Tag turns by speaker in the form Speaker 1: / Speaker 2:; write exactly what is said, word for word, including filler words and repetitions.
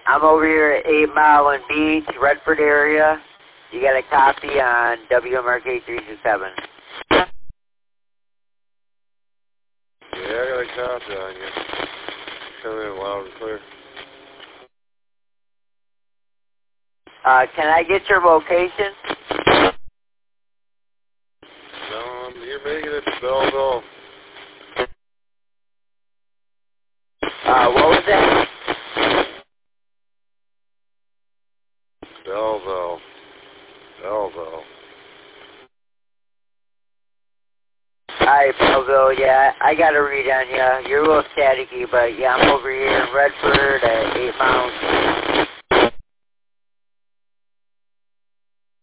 Speaker 1: I'm over here at eight Mile and Beach, Redford area. You got a copy on W M R K three two seven.
Speaker 2: Yeah, I got a copy on you. Come in loud and clear.
Speaker 1: Uh, can I get your location?
Speaker 2: No, you're making it to Belleville.
Speaker 1: Uh, what was that?
Speaker 2: Belleville. Belleville.
Speaker 1: Alright, Belleville, yeah, I got a read on you. You're a little staticky, but yeah, I'm over here in Redford at eight Mile.